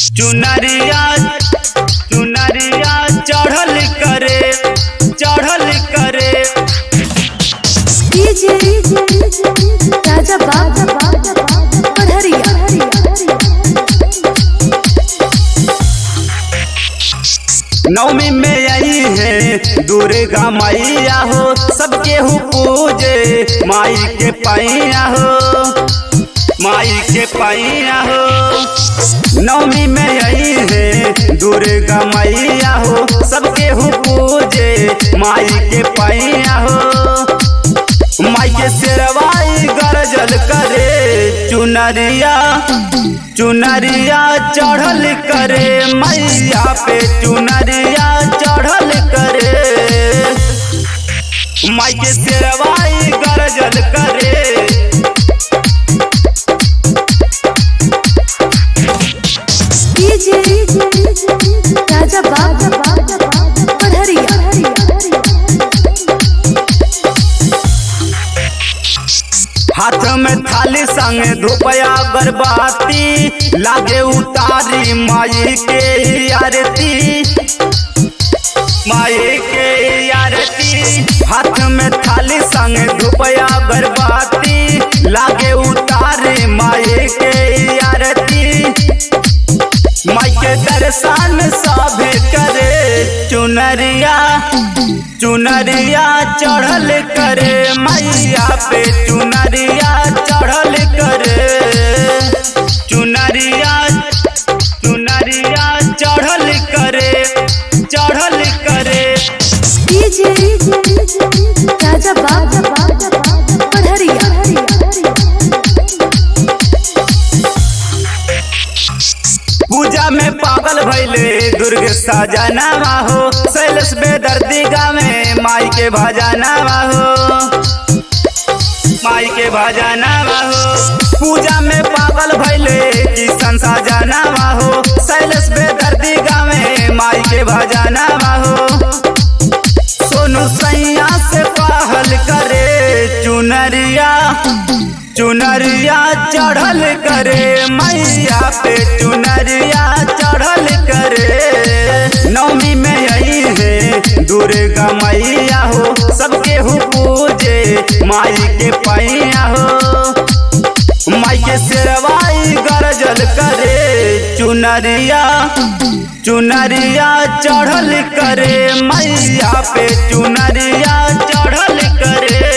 चुनरिया चुनरिया चढ़ल करे डीजे राजा पढ़रिया। नवमी में आई है दुर्गा मैया हो, सबके हु पूजे माई के पैया हो, माई के पैया हो। नवमी में आई है दुर्गा मैया हो, सबके हु पूजे माई के पैया हो। माई के शेरवाई गरजल करे चुनरिया चुनरिया चढ़ल करे मैया पे, चुनरिया चढ़ल करे माई के शेरवाई गरजल करे। डीजे राजा पढ़रिया। हाथ में थाली संग धुपया बरबाती, लागे उतारी माई के आरती, माई के आरती। हाथ में थाली संग धुपया बरबाती, लागे उतारी माई के आरती। माई के दर्शन सभे करे चुनरिया चुनरिया चढ़ल करे मैया पे, चुनरिया चढ़ल करे चुनरिया चुनरिया चढ़ल करे। डीजे राजा पढ़रिया। पूजा में पागल भैले दुर्ग सजनावा हो, शैलेश बेदर्दी गावे माई के भजनावा हो, माई के भजनावा हो। पूजा में पागल भैले किशन सजनावा हो, शैलेश बेदर्दी गावे माई के भजनावा हो। सोनू सैया से पहल करे चुनरिया चुनरिया चढ़ल करे मैया पे, चुनरिया चढ़ल करे। नवमी में आई है दुर्गा मैया हो, सबके हु पूजे माई के पैया हो। माई के शेरवाई गरजल करे चुनरिया चुनरिया चढ़ल करे मैया पे, चुनरिया चढ़ल करे।